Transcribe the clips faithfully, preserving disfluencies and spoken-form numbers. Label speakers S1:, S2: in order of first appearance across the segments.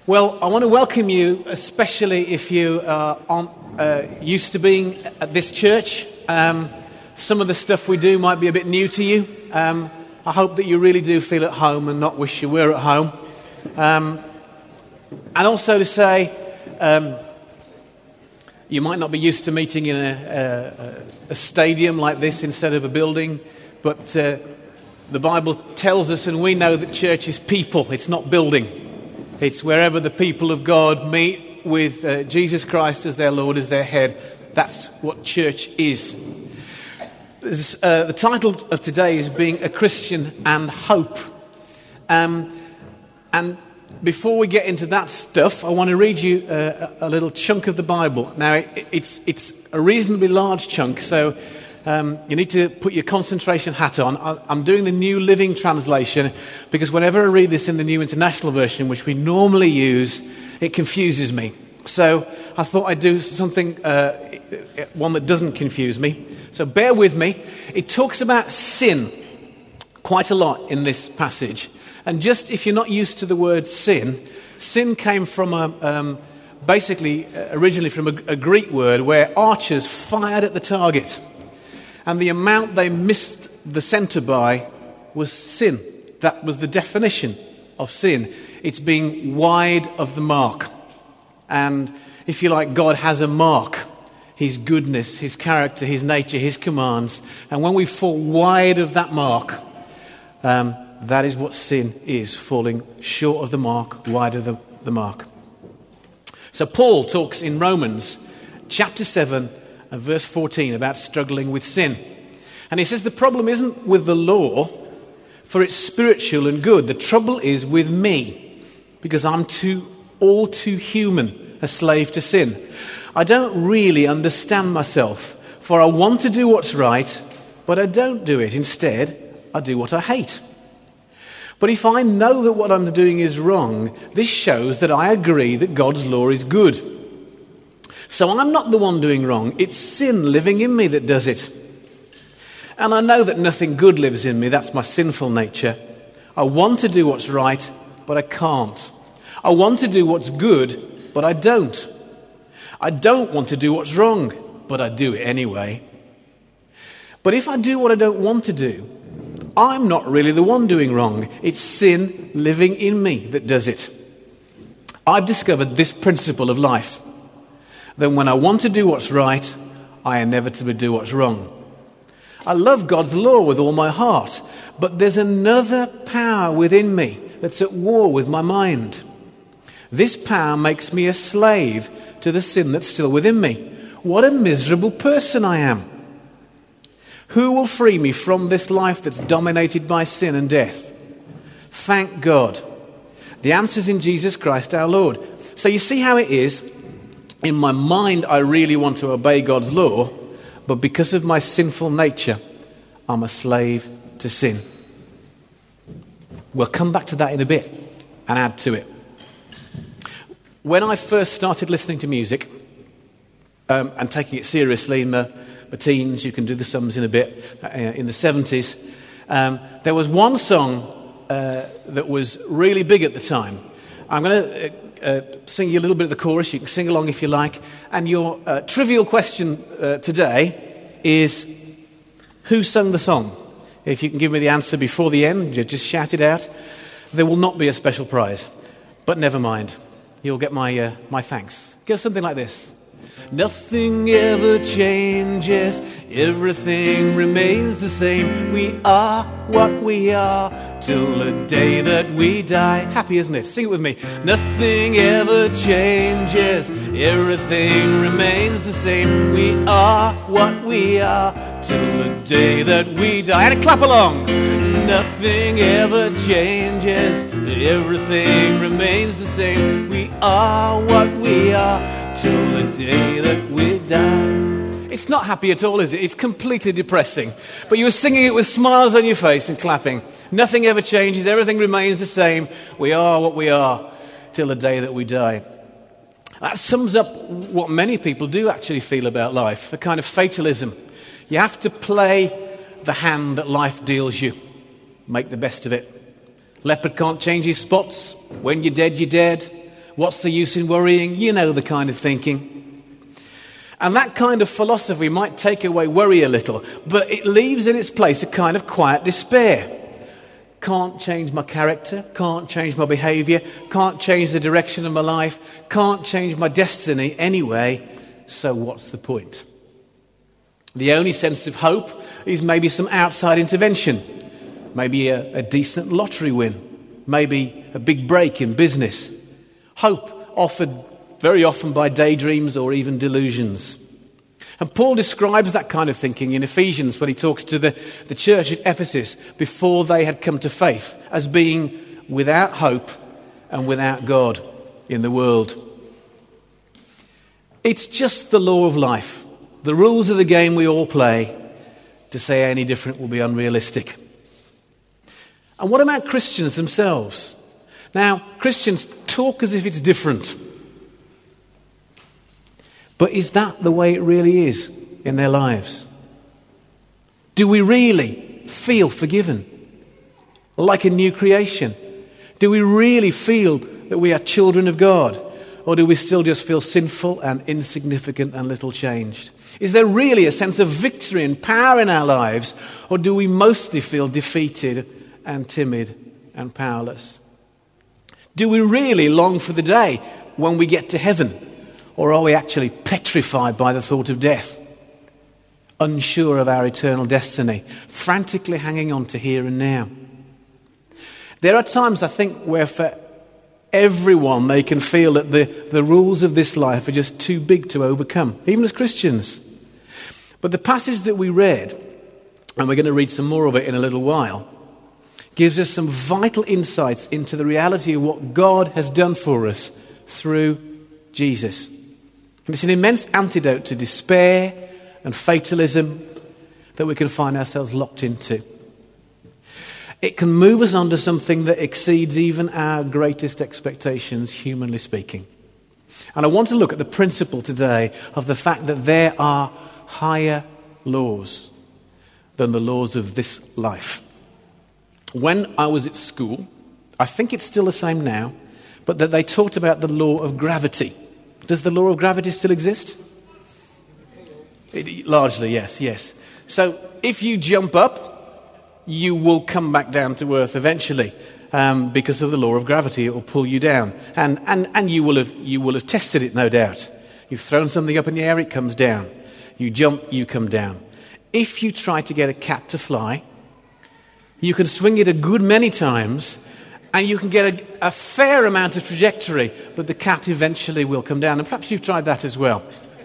S1: Well, I want to welcome you, especially if you uh, aren't uh, used to being at this church. Um, some of the stuff we do might be a bit new to you. Um, I hope that you really do feel at home and not wish you were at home. Um, and also to say, um, you might not be used to meeting in a, a, a stadium like this instead of a building, but uh, the Bible tells us, and we know that church is people, it's not building. It's wherever the people of God meet with uh, Jesus Christ as their Lord, as their head. That's what church is. Uh, the title of today is Being a Christian and Hope. Um, and before we get into that stuff, I want to read you uh, a little chunk of the Bible. Now, it, it's, it's a reasonably large chunk, so Um, you need to put your concentration hat on. I'm doing the New Living Translation because whenever I read this in the New International Version, which we normally use, it confuses me. So I thought I'd do something, uh, one that doesn't confuse me. So bear with me. It talks about sin quite a lot in this passage. And just if you're not used to the word sin, sin came from a, um, basically uh, originally from a, a Greek word where archers fired at the target. And the amount they missed the centre by was sin. That was the definition of sin. It's being wide of the mark. And if you like, God has a mark. His goodness, His character, His nature, His commands. And when we fall wide of that mark, um, that is what sin is. Falling short of the mark, wide of the, the mark. So Paul talks in Romans chapter seven and verse fourteen about struggling with sin. And he says the problem isn't with the law, for it's spiritual and good. The trouble is with me, because I'm too, all too human, a slave to sin. I don't really understand myself, for I want to do what's right, but I don't do it. Instead, I do what I hate. But if I know that what I'm doing is wrong, this shows that I agree that God's law is good. So I'm not the one doing wrong. It's sin living in me that does it. And I know that nothing good lives in me. That's my sinful nature. I want to do what's right, but I can't. I want to do what's good, but I don't. I don't want to do what's wrong, but I do it anyway. But if I do what I don't want to do, I'm not really the one doing wrong. It's sin living in me that does it. I've discovered this principle of life. Then when I want to do what's right, I inevitably do what's wrong. I love God's law with all my heart, but there's another power within me that's at war with my mind. This power makes me a slave to the sin that's still within me. What a miserable person I am. Who will free me from this life that's dominated by sin and death? Thank God. The answer's in Jesus Christ our Lord. So you see how it is? In my mind, I really want to obey God's law, but because of my sinful nature, I'm a slave to sin. We'll come back to that in a bit and add to it. When I first started listening to music um, and taking it seriously in my, my teens, you can do the sums in a bit, uh, in the seventies, um, there was one song uh, that was really big at the time. I'm going to Uh, Uh, sing you a little bit of the chorus. You can sing along if you like. And your uh, trivial question uh, today is, who sung the song? If you can give me the answer before the end, you just shout it out. There will not be a special prize, but never mind. You'll get my uh, my thanks. It goes something like this. Nothing ever changes, everything remains the same. We are what we are till the day that we die. Happy, isn't it? Sing it with me. Nothing ever changes, everything remains the same. We are what we are till the day that we die. And clap along. Nothing ever changes, everything remains the same. We are what we are till the day that we die. It's not happy at all, is it? It's completely depressing. But you were singing it with smiles on your face and clapping. Nothing ever changes, everything remains the same. We are what we are till the day that we die. That sums up what many people do actually feel about life, a kind of fatalism. You have to play the hand that life deals you. Make the best of it. Leopard can't change his spots. When you're dead, you're dead. What's the use in worrying? You know the kind of thinking. And that kind of philosophy might take away worry a little, but it leaves in its place a kind of quiet despair. Can't change my character, can't change my behaviour, can't change the direction of my life, can't change my destiny anyway, so what's the point? The only sense of hope is maybe some outside intervention, maybe a, a decent lottery win, maybe a big break in business. Hope offered very often by daydreams or even delusions. And Paul describes that kind of thinking in Ephesians when he talks to the, the church at Ephesus before they had come to faith as being without hope and without God in the world. It's just the law of life, the rules of the game we all play. To say any different will be unrealistic. And what about Christians themselves? Now, Christians talk as if it's different. But is that the way it really is in their lives? Do we really feel forgiven? Like a new creation? Do we really feel that we are children of God? Or do we still just feel sinful and insignificant and little changed? Is there really a sense of victory and power in our lives? Or do we mostly feel defeated and timid and powerless? Do we really long for the day when we get to heaven? Or are we actually petrified by the thought of death? Unsure of our eternal destiny, frantically hanging on to here and now. There are times, I think, where for everyone they can feel that the, the rules of this life are just too big to overcome, even as Christians. But the passage that we read, and we're going to read some more of it in a little while, gives us some vital insights into the reality of what God has done for us through Jesus. And it's an immense antidote to despair and fatalism that we can find ourselves locked into. It can move us on to something that exceeds even our greatest expectations, humanly speaking. And I want to look at the principle today of the fact that there are higher laws than the laws of this life. When I was at school, I think it's still the same now, but that they talked about the law of gravity. Does the law of gravity still exist? It, largely, yes, yes. So if you jump up, you will come back down to earth eventually, um, because of the law of gravity. It will pull you down, and and and you will have you will have tested it, no doubt. You've thrown something up in the air, it comes down. You jump, you come down. If you try to get a cat to fly, you can swing it a good many times, and you can get a, a fair amount of trajectory, but the cat eventually will come down. And perhaps you've tried that as well.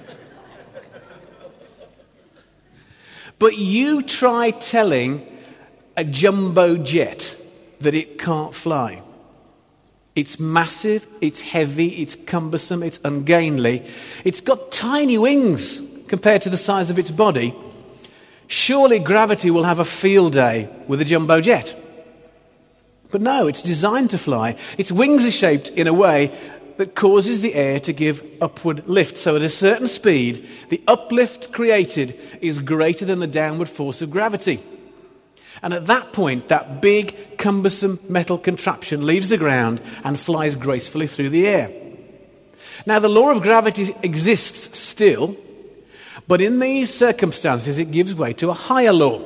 S1: But you try telling a jumbo jet that it can't fly. It's massive, it's heavy, it's cumbersome, it's ungainly. It's got tiny wings compared to the size of its body. Surely gravity will have a field day with a jumbo jet. But no, it's designed to fly. Its wings are shaped in a way that causes the air to give upward lift. So at a certain speed, the uplift created is greater than the downward force of gravity. And at that point, that big, cumbersome metal contraption leaves the ground and flies gracefully through the air. Now, the law of gravity exists still, but in these circumstances, it gives way to a higher law,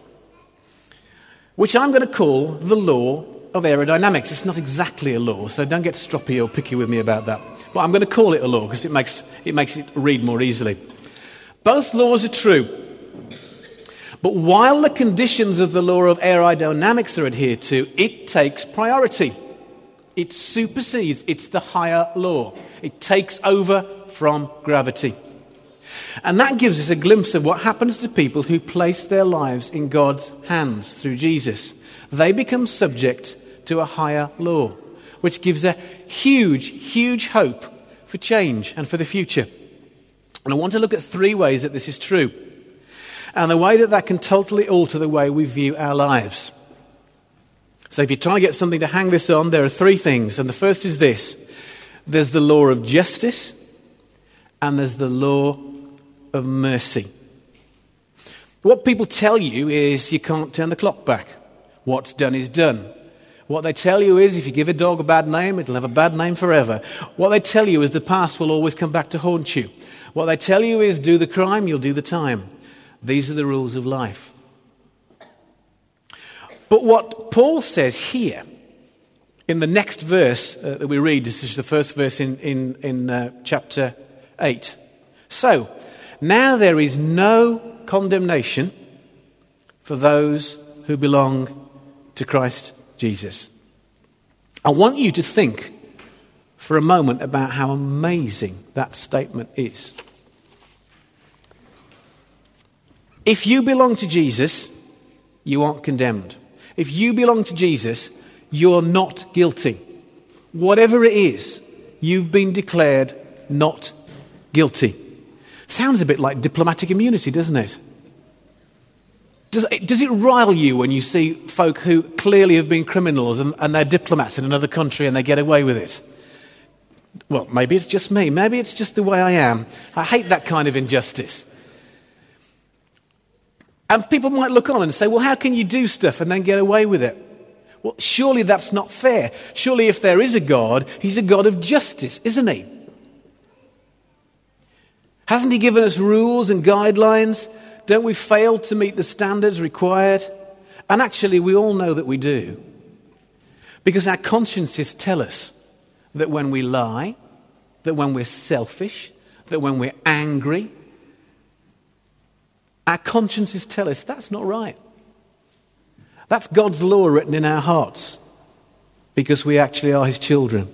S1: which I'm going to call the law of aerodynamics. It's not exactly a law, so don't get stroppy or picky with me about that. But I'm going to call it a law because it makes, it makes it read more easily. Both laws are true. But while the conditions of the law of aerodynamics are adhered to, it takes priority. It supersedes. It's the higher law. It takes over from gravity. And that gives us a glimpse of what happens to people who place their lives in God's hands through Jesus. They become subject to a higher law, which gives a huge, huge hope for change and for the future. And I want to look at three ways that this is true, and the way that that can totally alter the way we view our lives. So if you're trying to get something to hang this on, there are three things. And the first is this. There's the law of justice, and there's the law of mercy. What people tell you is you can't turn the clock back. What's done is done. What they tell you is if you give a dog a bad name, it'll have a bad name forever. What they tell you is the past will always come back to haunt you. What they tell you is do the crime, you'll do the time. These are the rules of life. But what Paul says here, in the next verse uh, that we read, this is the first verse in, in, in uh, chapter eight. So, now there is no condemnation for those who belong to Christ Jesus. I want you to think for a moment about how amazing that statement is. If you belong to Jesus, you aren't condemned. If you belong to Jesus, you're not guilty. Whatever it is, you've been declared not guilty. Sounds a bit like diplomatic immunity, doesn't it? Does it, does it rile you when you see folk who clearly have been criminals and, and they're diplomats in another country and they get away with it? Well, maybe it's just me. Maybe it's just the way I am. I hate that kind of injustice. And people might look on and say, well, how can you do stuff and then get away with it? Well, surely that's not fair. Surely if there is a God, he's a God of justice, isn't he? Hasn't he given us rules and guidelines? Don't we fail to meet the standards required? And actually, we all know that we do. Because our consciences tell us that when we lie, that when we're selfish, that when we're angry, our consciences tell us that's not right. That's God's law written in our hearts because we actually are his children.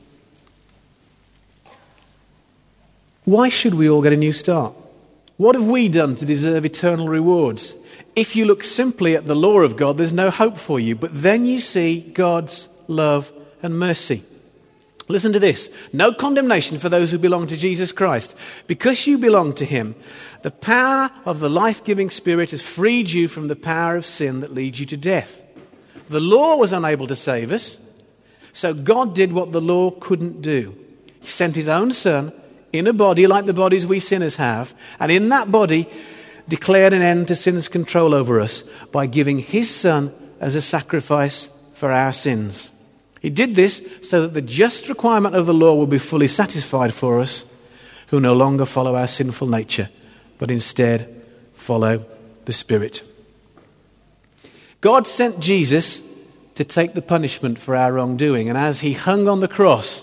S1: Why should we all get a new start? What have we done to deserve eternal rewards? If you look simply at the law of God, there's no hope for you. But then you see God's love and mercy. Listen to this. No condemnation for those who belong to Jesus Christ. Because you belong to him, the power of the life-giving Spirit has freed you from the power of sin that leads you to death. The law was unable to save us, so God did what the law couldn't do. He sent his own Son in a body like the bodies we sinners have, and in that body declared an end to sin's control over us by giving his Son as a sacrifice for our sins. He did this so that the just requirement of the law will be fully satisfied for us who no longer follow our sinful nature, but instead follow the Spirit. God sent Jesus to take the punishment for our wrongdoing, and as he hung on the cross,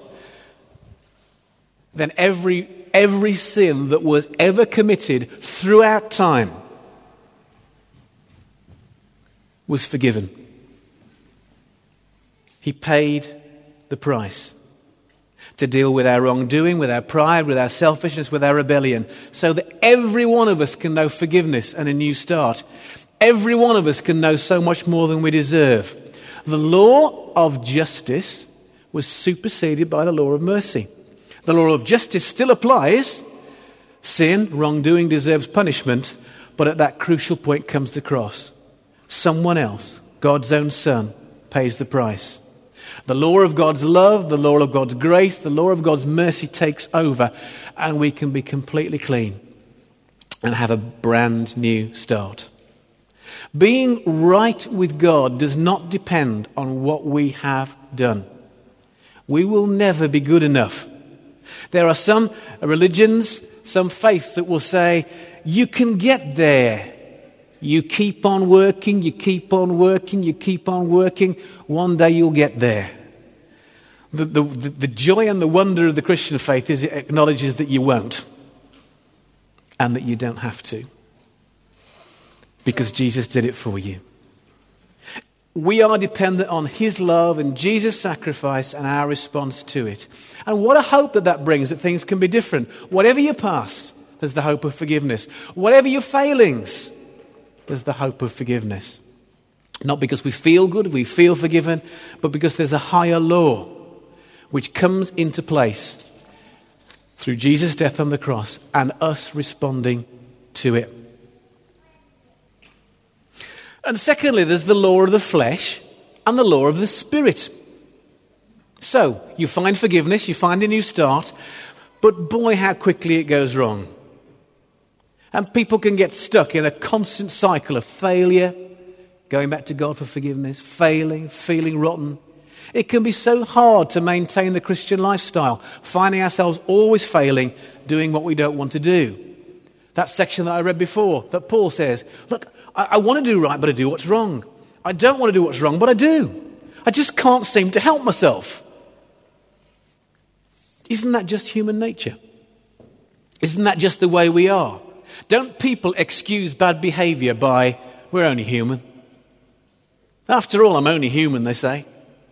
S1: then every, every sin that was ever committed throughout time was forgiven. He paid the price to deal with our wrongdoing, with our pride, with our selfishness, with our rebellion, so that every one of us can know forgiveness and a new start. Every one of us can know so much more than we deserve. The law of justice was superseded by the law of mercy. The law of justice still applies. Sin, wrongdoing deserves punishment, but at that crucial point comes the cross. Someone else, God's own Son, pays the price. The law of God's love, the law of God's grace, the law of God's mercy takes over, and we can be completely clean and have a brand new start. Being right with God does not depend on what we have done. We will never be good enough. There are some religions, some faiths that will say, you can get there. You keep on working, you keep on working, you keep on working. One day you'll get there. The, the, the joy and the wonder of the Christian faith is it acknowledges that you won't. And that you don't have to. Because Jesus did it for you. We are dependent on his love and Jesus' sacrifice and our response to it. And what a hope that that brings, that things can be different. Whatever your past, there's the hope of forgiveness. Whatever your failings, there's the hope of forgiveness. Not because we feel good, we feel forgiven, but because there's a higher law which comes into place through Jesus' death on the cross and us responding to it. And secondly, there's the law of the flesh and the law of the Spirit. So, you find forgiveness, you find a new start, but boy, how quickly it goes wrong. And people can get stuck in a constant cycle of failure, going back to God for forgiveness, failing, feeling rotten. It can be so hard to maintain the Christian lifestyle, finding ourselves always failing, doing what we don't want to do. That section that I read before, that Paul says, look, I, I want to do right, but I do what's wrong. I don't want to do what's wrong, but I do. I just can't seem to help myself. Isn't that just human nature? Isn't that just the way we are? Don't people excuse bad behavior by, we're only human? After all, I'm only human, they say.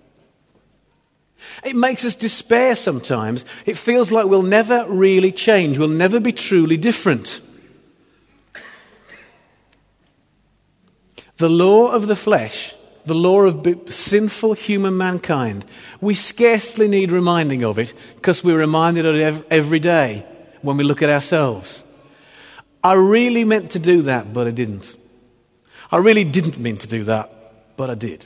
S1: It makes us despair sometimes. It feels like we'll never really change. We'll never be truly different. The law of the flesh, the law of sinful human mankind, we scarcely need reminding of it because we're reminded of it every day when we look at ourselves. I really meant to do that, but I didn't. I really didn't mean to do that, but I did.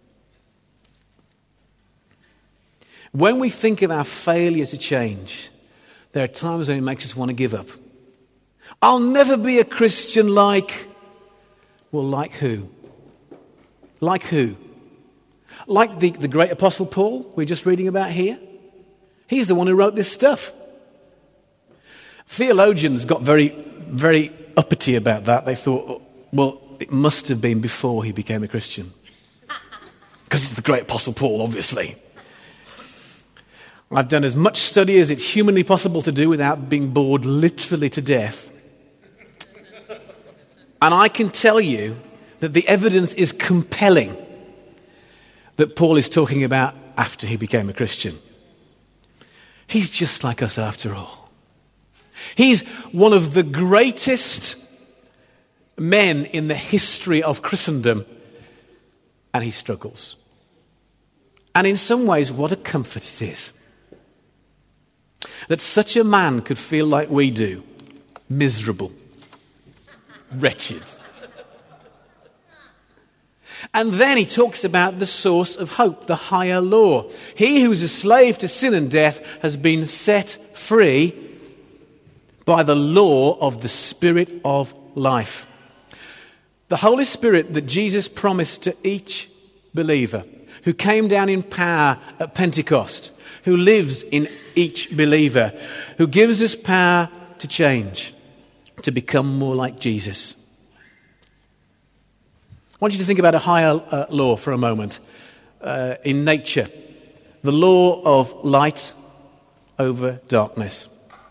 S1: When we think of our failure to change, there are times when it makes us want to give up. I'll never be a Christian like... Well, like who? Like who? Like the, the great Apostle Paul we're just reading about here? He's the one who wrote this stuff. Theologians got very, very uppity about that. They thought, well, it must have been before he became a Christian. Because it's the great Apostle Paul, obviously. I've done as much study as it's humanly possible to do without being bored literally to death. And I can tell you that the evidence is compelling that Paul is talking about after he became a Christian. He's just like us after all. He's one of the greatest men in the history of Christendom, and he struggles. And in some ways, what a comfort it is that such a man could feel like we do, miserable, wretched. And then he talks about the source of hope, the higher law. He who is a slave to sin and death has been set free by the law of the Spirit of life. The Holy Spirit that Jesus promised to each believer, who came down in power at Pentecost, who lives in each believer, who gives us power to change, to become more like Jesus. I want you to think about a higher uh, law for a moment. Uh, in nature, the law of light over darkness.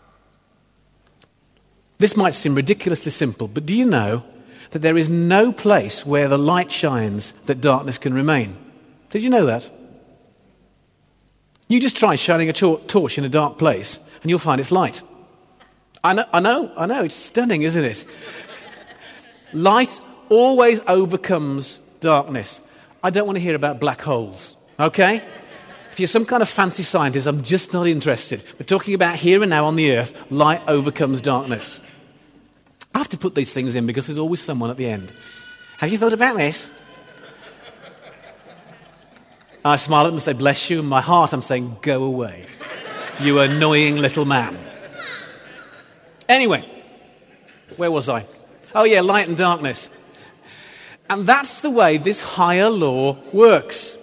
S1: This might seem ridiculously simple, but do you know that there is no place where the light shines that darkness can remain? Did you know that? You just try shining a tor- torch in a dark place and you'll find it's light. I know, I know, I know, it's stunning, isn't it? Light always overcomes darkness. I don't want to hear about black holes, okay? If you're some kind of fancy scientist, I'm just not interested. We're talking about here and now on the earth, light overcomes darkness. I have to put these things in because there's always someone at the end. Have you thought about this? I smile at them and say, bless you. In my heart, I'm saying, go away. You annoying little man. Anyway, where was I? Oh yeah, light and darkness. And that's the way this higher law works.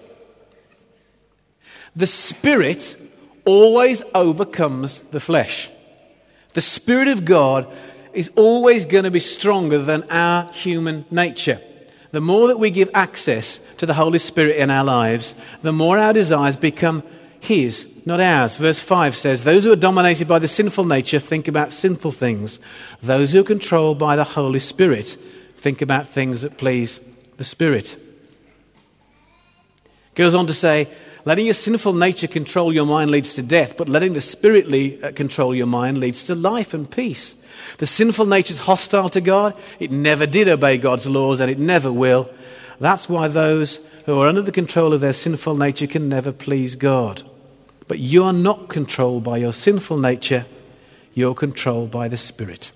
S1: The Spirit always overcomes the flesh. The Spirit of God is always going to be stronger than our human nature. The more that we give access to the Holy Spirit in our lives, the more our desires become His, not ours. Verse five says, those who are dominated by the sinful nature think about sinful things. Those who are controlled by the Holy Spirit think about things that please the Spirit. Goes on to say, letting your sinful nature control your mind leads to death, but letting the Spirit lead, uh, control your mind leads to life and peace. The sinful nature is hostile to God. It never did obey God's laws, and it never will. That's why those who are under the control of their sinful nature can never please God. But you are not controlled by your sinful nature. You're controlled by the Spirit.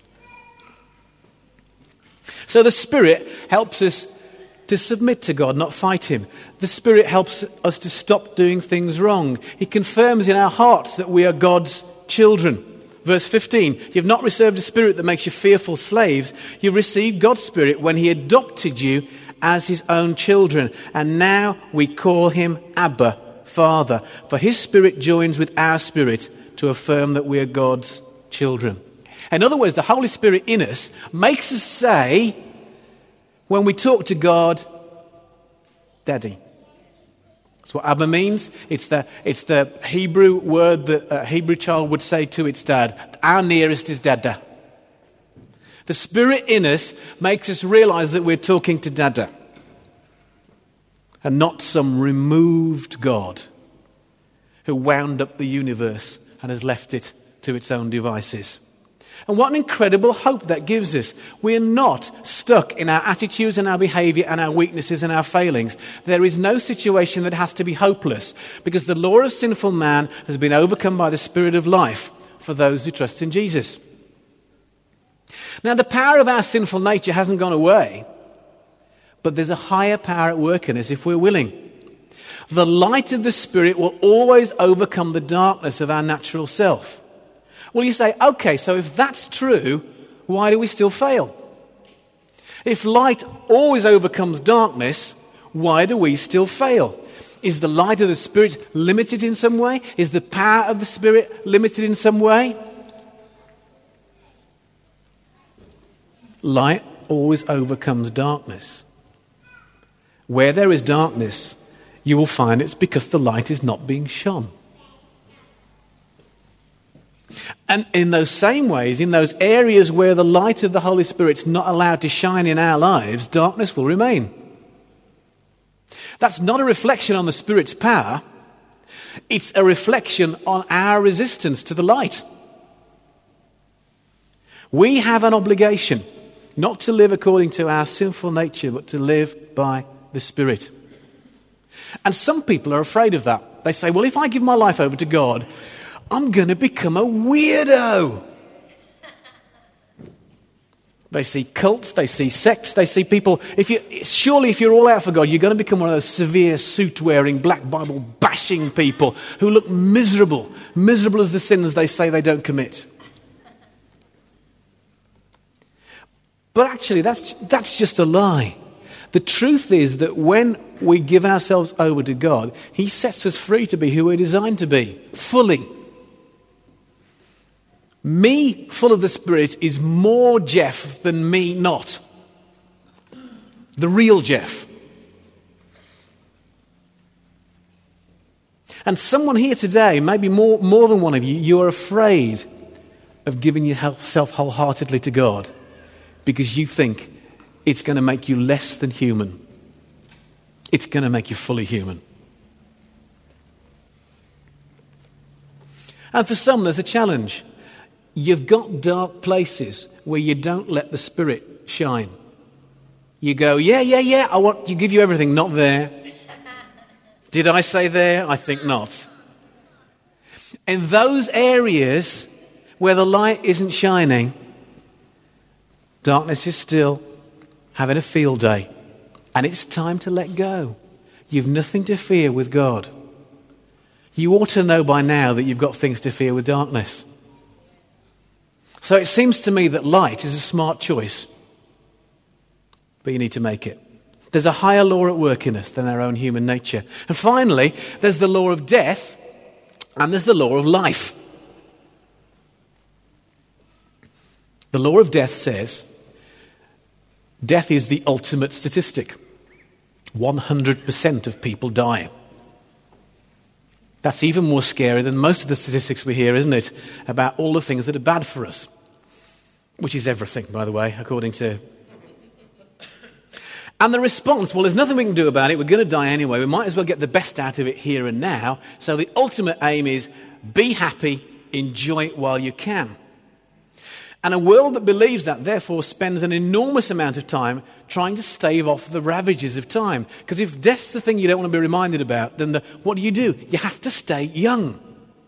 S1: So the Spirit helps us to submit to God, not fight Him. The Spirit helps us to stop doing things wrong. He confirms in our hearts that we are God's children. Verse fifteen, you've not received a spirit that makes you fearful slaves. You received God's Spirit when He adopted you as his own children. And now we call him Abba, Father. For his Spirit joins with our spirit to affirm that we are God's children. In other words, the Holy Spirit in us makes us say, when we talk to God, Daddy. That's what Abba means. It's the, it's the Hebrew word that a Hebrew child would say to its dad. Our nearest is Dada. The Spirit in us makes us realize that we're talking to Dada and not some removed God who wound up the universe and has left it to its own devices. And what an incredible hope that gives us. We're not stuck in our attitudes and our behavior and our weaknesses and our failings. There is no situation that has to be hopeless because the law of sinful man has been overcome by the Spirit of life for those who trust in Jesus. Now, the power of our sinful nature hasn't gone away, but there's a higher power at work in us if we're willing. The light of the Spirit will always overcome the darkness of our natural self. Well, you say, okay, so if that's true, why do we still fail? If light always overcomes darkness, why do we still fail? Is the light of the Spirit limited in some way? Is the power of the Spirit limited in some way? Light always overcomes darkness. Where there is darkness, you will find it's because the light is not being shone. And in those same ways, in those areas where the light of the Holy Spirit's not allowed to shine in our lives, darkness will remain. That's not a reflection on the Spirit's power. It's a reflection on our resistance to the light. We have an obligation not to live according to our sinful nature, but to live by the Spirit. And some people are afraid of that. They say, well, if I give my life over to God, I'm going to become a weirdo. They see cults, they see sects, they see people. If you, surely if you're all out for God, you're going to become one of those severe suit-wearing, black Bible bashing people who look miserable, miserable as the sins they say they don't commit. But actually, that's, that's just a lie. The truth is that when we give ourselves over to God, he sets us free to be who we're designed to be, fully. Me, full of the Spirit, is more Jeff than me not. The real Jeff. And someone here today, maybe more, more than one of you, you are afraid of giving yourself wholeheartedly to God because you think it's going to make you less than human. It's going to make you fully human. And for some, there's a challenge. You've got dark places where you don't let the Spirit shine. You go, yeah, yeah, yeah, I want to give you everything. Not there. Did I say there? I think not. In those areas where the light isn't shining, darkness is still having a field day. And it's time to let go. You've nothing to fear with God. You ought to know by now that you've got things to fear with darkness. So it seems to me that light is a smart choice. But you need to make it. There's a higher law at work in us than our own human nature. And finally, there's the law of death and there's the law of life. The law of death says death is the ultimate statistic. one hundred percent of people die. That's even more scary than most of the statistics we hear, isn't it? About all the things that are bad for us. Which is everything, by the way, according to... And the response, well, there's nothing we can do about it. We're going to die anyway. We might as well get the best out of it here and now. So the ultimate aim is be happy, enjoy it while you can. And a world that believes that, therefore, spends an enormous amount of time trying to stave off the ravages of time. Because if death's the thing you don't want to be reminded about, then the, what do you do? You have to stay young.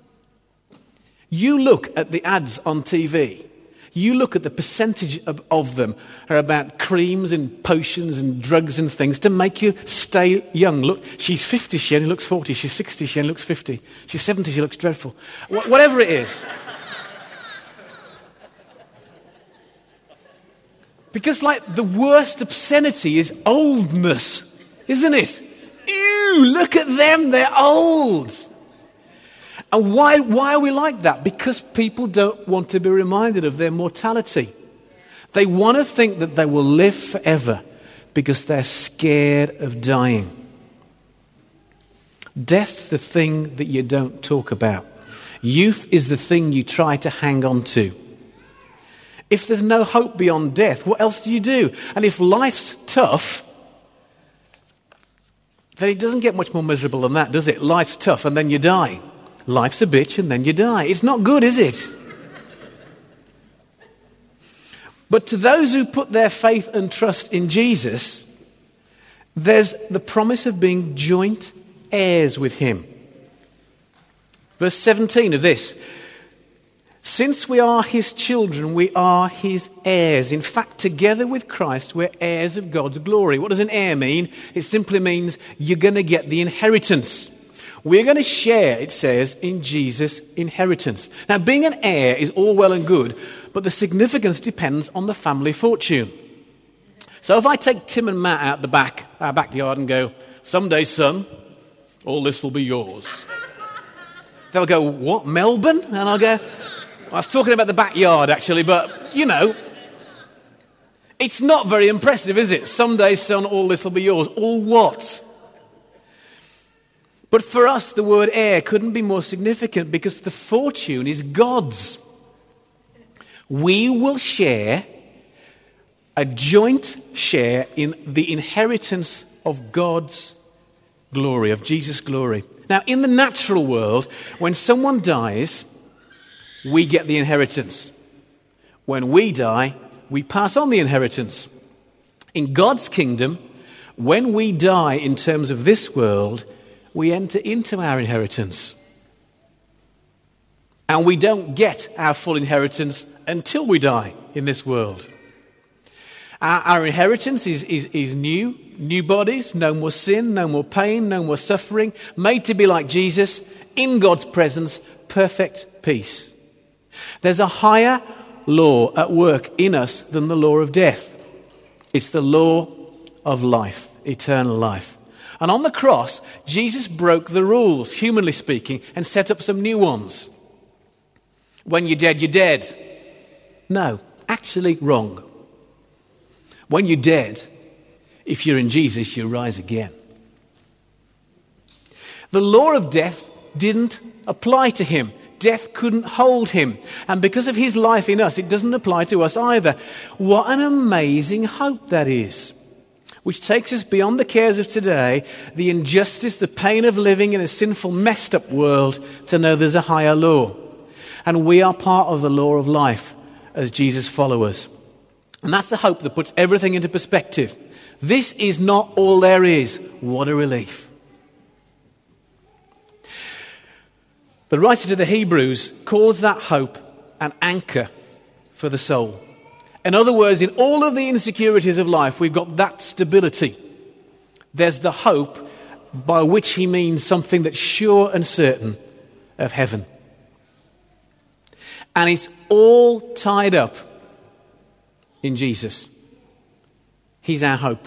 S1: You look at the ads on T V. You look at the percentage of, of them are about creams and potions and drugs and things to make you stay young. Look, she's fifty, she only looks forty. She's sixty, she only looks fifty. She's seventy, she looks dreadful. Wh- whatever it is. Because, like, the worst obscenity is oldness, isn't it? Ew, look at them, they're old. And why, why are we like that? Because people don't want to be reminded of their mortality. They want to think that they will live forever because they're scared of dying. Death's the thing that you don't talk about. Youth is the thing you try to hang on to. If there's no hope beyond death, what else do you do? And if life's tough, then it doesn't get much more miserable than that, does it? Life's tough and then you die. Life's a bitch and then you die. It's not good, is it? But to those who put their faith and trust in Jesus, there's the promise of being joint heirs with him. Verse seventeen of this. Since we are his children, we are his heirs. In fact, together with Christ, we're heirs of God's glory. What does an heir mean? It simply means you're going to get the inheritance. We're going to share, it says, in Jesus' inheritance. Now, being an heir is all well and good, but the significance depends on the family fortune. So if I take Tim and Matt out the back, our backyard, and go, someday, son, all this will be yours. They'll go, what, Melbourne? And I'll go, I was talking about the backyard, actually, but, you know, it's not very impressive, is it? Someday, son, all this will be yours. All what? But for us, the word heir couldn't be more significant because the fortune is God's. We will share a joint share in the inheritance of God's glory, of Jesus' glory. Now, in the natural world, when someone dies, we get the inheritance. When we die, we pass on the inheritance. In God's kingdom, when we die in terms of this world, we enter into our inheritance. And we don't get our full inheritance until we die in this world. Our, our inheritance is, is, is new, new bodies, no more sin, no more pain, no more suffering, made to be like Jesus, in God's presence, perfect peace. There's a higher law at work in us than the law of death. It's the law of life, eternal life. And on the cross, Jesus broke the rules, humanly speaking, and set up some new ones. When you're dead, you're dead. No, actually wrong. When you're dead, if you're in Jesus, you rise again. The law of death didn't apply to him. Death couldn't hold him. And because of his life in us, it doesn't apply to us either. What an amazing hope that is. Which takes us beyond the cares of today, the injustice, the pain of living in a sinful, messed up world, to know there's a higher law. And we are part of the law of life as Jesus' followers. And that's a hope that puts everything into perspective. This is not all there is. What a relief. The writer to the Hebrews calls that hope an anchor for the soul. In other words, in all of the insecurities of life, we've got that stability. There's the hope by which he means something that's sure and certain of heaven. And it's all tied up in Jesus. He's our hope.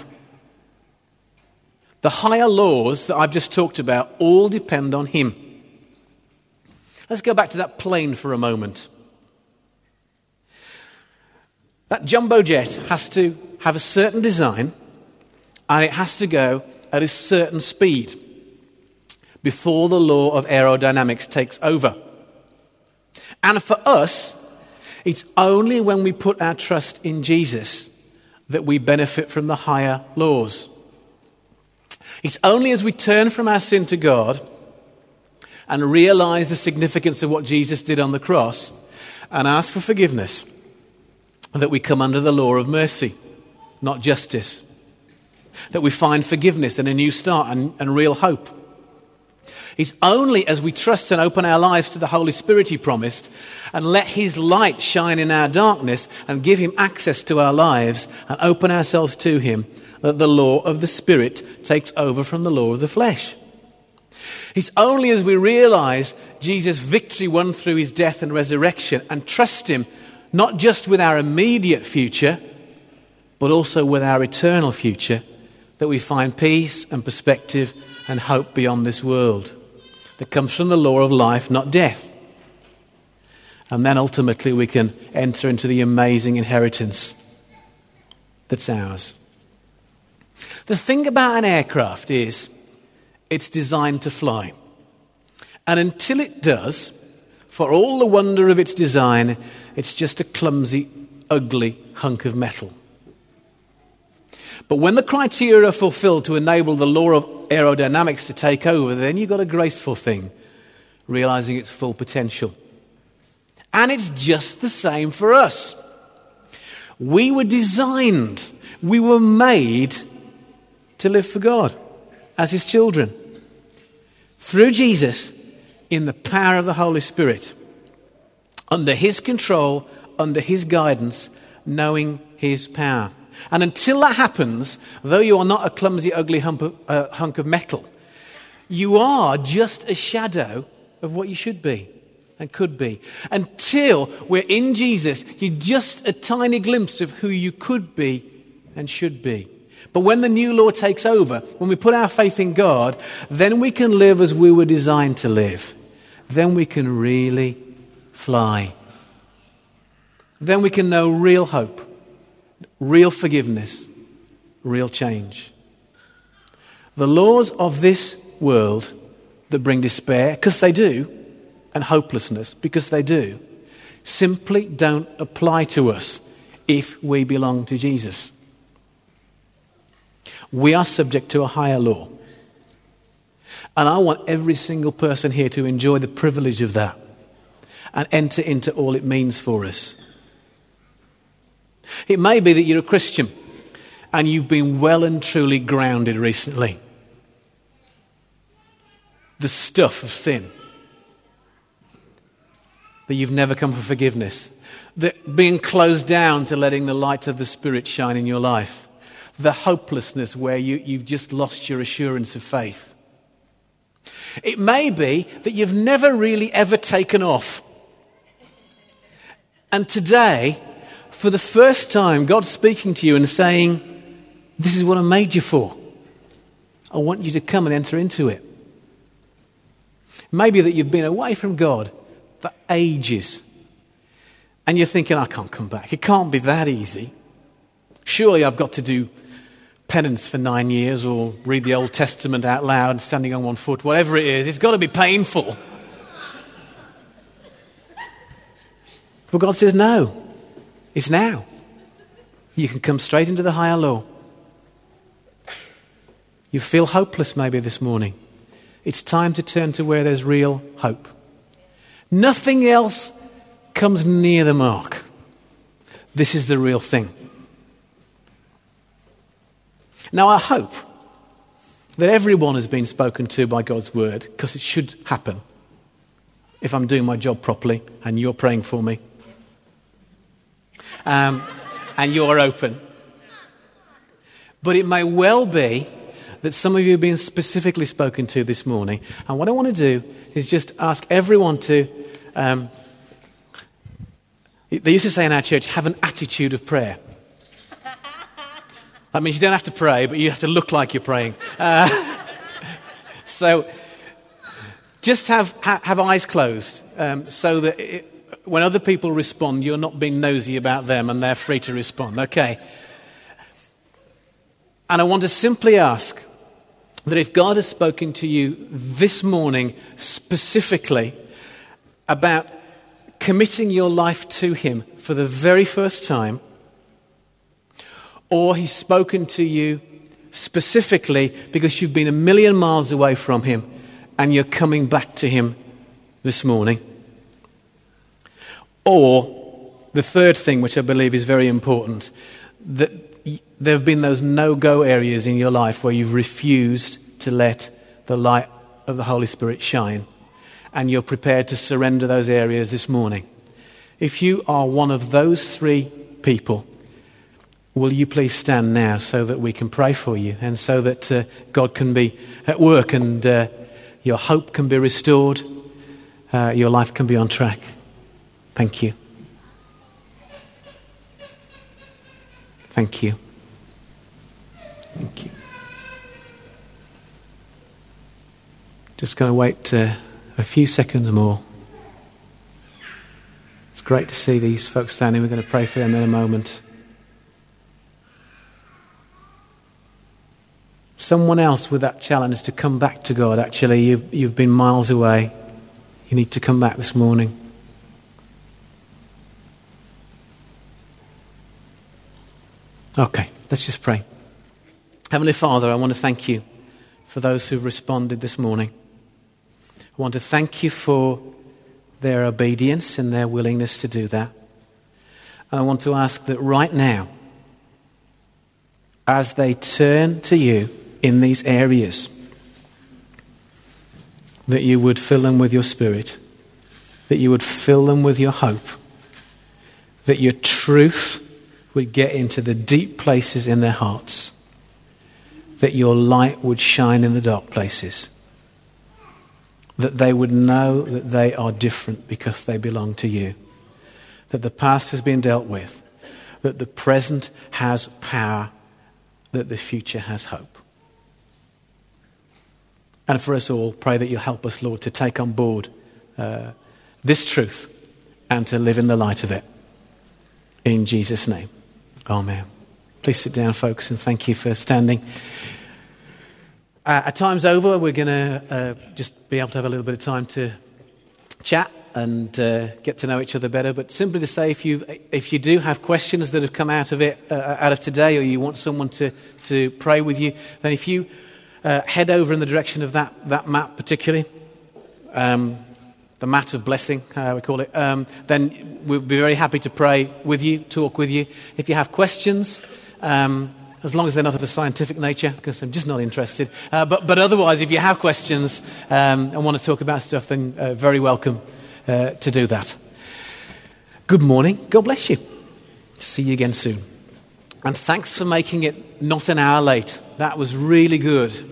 S1: The higher laws that I've just talked about all depend on him. Let's go back to that plane for a moment. That jumbo jet has to have a certain design and it has to go at a certain speed before the law of aerodynamics takes over. And for us, it's only when we put our trust in Jesus that we benefit from the higher laws. It's only as we turn from our sin to God and realize the significance of what Jesus did on the cross and ask for forgiveness that we come under the law of mercy, not justice. That we find forgiveness and a new start and, and real hope. It's only as we trust and open our lives to the Holy Spirit he promised and let his light shine in our darkness and give him access to our lives and open ourselves to him that the law of the Spirit takes over from the law of the flesh. It's only as we realize Jesus' victory won through his death and resurrection and trust him not just with our immediate future, but also with our eternal future, that we find peace and perspective and hope beyond this world that comes from the law of life, not death. And then ultimately we can enter into the amazing inheritance that's ours. The thing about an aircraft is it's designed to fly. And until it does, for all the wonder of its design, it's just a clumsy, ugly hunk of metal. But when the criteria are fulfilled to enable the law of aerodynamics to take over, then you've got a graceful thing, realizing its full potential. And it's just the same for us. We were designed, we were made to live for God as his children. Through Jesus, in the power of the Holy Spirit, under his control, under his guidance, knowing his power. And until that happens, though you are not a clumsy, ugly hump of, uh, hunk of metal, you are just a shadow of what you should be and could be. Until we're in Jesus, you're just a tiny glimpse of who you could be and should be. But when the new law takes over, when we put our faith in God, then we can live as we were designed to live. Then we can really fly. Then we can know real hope, real forgiveness, real change. The laws of this world that bring despair, because they do, and hopelessness, because they do, simply don't apply to us if we belong to Jesus. We are subject to a higher law. And I want every single person here to enjoy the privilege of that and enter into all it means for us. It may be that you're a Christian and you've been well and truly grounded recently. The stuff of sin. That you've never come for forgiveness. That being closed down to letting the light of the Spirit shine in your life. The hopelessness where you, you've just lost your assurance of faith. It may be that you've never really ever taken off. And today, for the first time, God's speaking to you and saying, this is what I made you for. I want you to come and enter into it. Maybe that you've been away from God for ages. And you're thinking, I can't come back. It can't be that easy. Surely I've got to do penance for nine years or read the Old Testament out loud, standing on one foot, whatever it is. It's got to be painful. But God says, no, it's now. You can come straight into the higher law. You feel hopeless maybe this morning. It's time to turn to where there's real hope. Nothing else comes near the mark. This is the real thing. Now, I hope that everyone has been spoken to by God's word, because it should happen if I'm doing my job properly and you're praying for me. Um, and you're open. But it may well be that some of you have been specifically spoken to this morning. And what I want to do is just ask everyone to, um, they used to say in our church, have an attitude of prayer. That means you don't have to pray, but you have to look like you're praying. Uh, so just have ha- have eyes closed, um, so that it, when other people respond, you're not being nosy about them and they're free to respond. Okay. And I want to simply ask that if God has spoken to you this morning specifically about committing your life to him for the very first time, or he's spoken to you specifically because you've been a million miles away from him and you're coming back to him this morning. Or the third thing, which I believe is very important, that there have been those no-go areas in your life where you've refused to let the light of the Holy Spirit shine, and you're prepared to surrender those areas this morning. If you are one of those three people, will you please stand now so that we can pray for you and so that uh, God can be at work and uh, your hope can be restored, uh, your life can be on track. Thank you. Thank you. Thank you. Just going to wait uh, a few seconds more. It's great to see these folks standing. We're going to pray for them in a moment. Someone else with that challenge to come back to God. Actually, you've, you've been miles away. You need to come back this morning. Okay, let's just pray. Heavenly Father, I want to thank you for those who've responded this morning. I want to thank you for their obedience and their willingness to do that. And I want to ask that right now, as they turn to you in these areas, that you would fill them with your Spirit, that you would fill them with your hope, that your truth would get into the deep places in their hearts, that your light would shine in the dark places, that they would know that they are different because they belong to you, that the past has been dealt with, that the present has power, that the future has hope. And for us all, pray that you'll help us, Lord, to take on board uh, this truth and to live in the light of it. In Jesus' name, amen. Please sit down, folks, and thank you for standing. Uh, at time's over, we're going to uh, just be able to have a little bit of time to chat and uh, get to know each other better. But simply to say, if you if you do have questions that have come out of it, uh, out of today, or you want someone to, to pray with you, then if you uh, head over in the direction of that, that map particularly, um, the mat of blessing, how we call it, um, then we'll be very happy to pray with you, talk with you. If you have questions, um, as long as they're not of a scientific nature, because I'm just not interested. Uh, but, but otherwise, if you have questions um, and want to talk about stuff, then uh, very welcome uh, to do that. Good morning. God bless you. See you again soon. And thanks for making it not an hour late. That was really good.